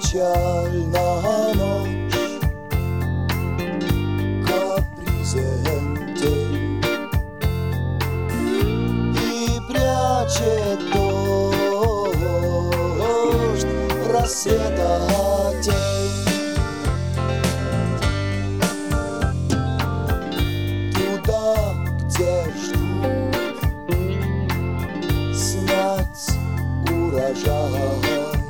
Печальная ночь, капризен день, и прячет дождь рассвета тень. Туда, где ждут снять урожай,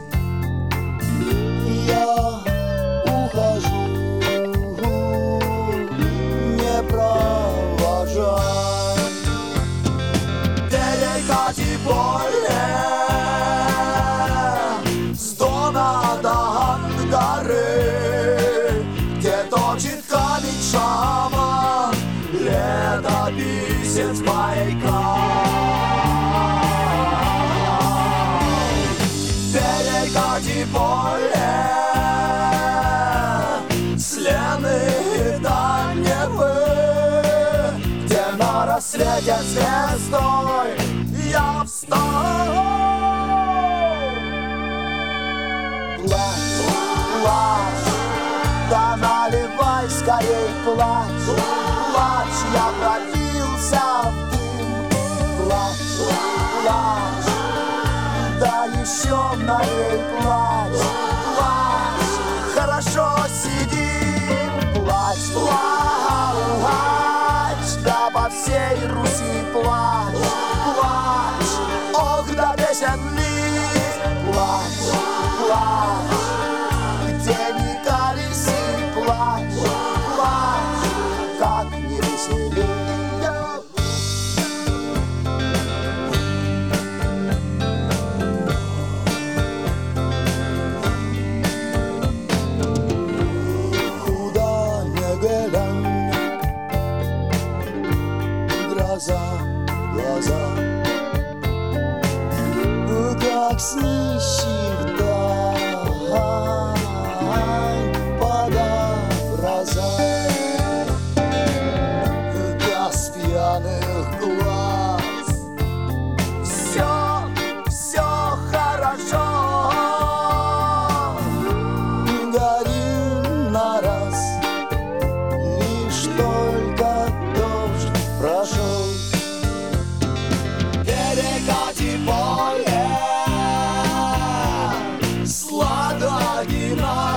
я ухожу, не провожай. Деликати поле с Дона до Ангары, где точит камень шаман, летописец Байкал. Деликати поле с Лены до Невы, где на рассвете звездой я встал. Плачь, плачь, да наливай скорей, плачь, плачь, я пробился в дым. Плачь, плачь, да еще налей, плачь, плачь, хорошо сидим. Плачь, плачь, да по всей Руси плачь, плачь, ох, да песен лик. Плачь, плачь, где ни колеси, плачь, плачь, как не весели. Куда не глянь, гроза в глаза, как с нищих дань падает гроза, как с пьяных глаз. Все хорошо, горим на раз, лишь только дождь прошел. Перекати поле с Ладоги на